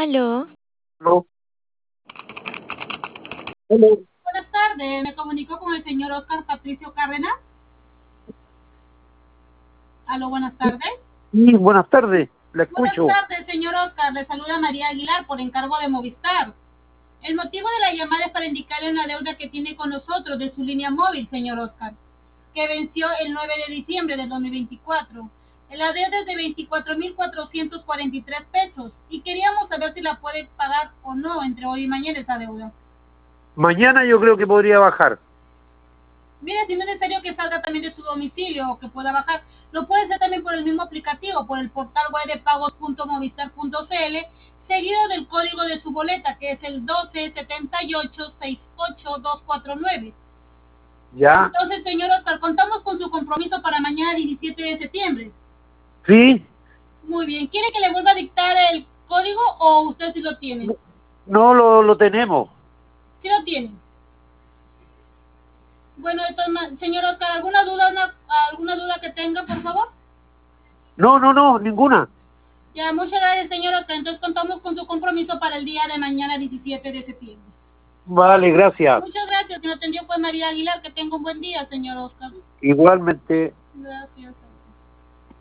Aló, No. Hello. Buenas tardes, me comunico con el señor Oscar Patricio Cárdenas. Aló, buenas tardes. Sí, buenas tardes, la Buenas escucho. tardes, señor Oscar. Le saluda María Aguilar por encargo de Movistar. El motivo de la llamada es para indicarle una deuda que tiene con nosotros de su línea móvil, señor Oscar, que venció el 9 de diciembre del 2024. La deuda es de 24.443 pesos y queríamos saber si la puede pagar o no entre hoy y mañana esa deuda. Mañana yo creo que podría bajar. Mira, si no es necesario que salga también de su domicilio o que pueda bajar, lo puede hacer también por el mismo aplicativo, por el portal web de pagos.movistar.cl, seguido del código de su boleta, que es el 1278-68249. ¿Ya? Entonces, señor Oscar, contamos con su compromiso para mañana 17 de septiembre. ¿Sí? Muy bien, ¿quiere que le vuelva a dictar el código o usted sí lo tiene? No lo tenemos. Sí lo tiene. Bueno, entonces, señor Oscar, ¿alguna duda que tenga, por favor? No, ninguna. Ya, muchas gracias, señor Oscar. Entonces contamos con su compromiso para el día de mañana, 17 de septiembre. Vale, gracias. Muchas gracias. Me atendió pues María Aguilar. Que tenga un buen día, señor Oscar. Igualmente. Gracias.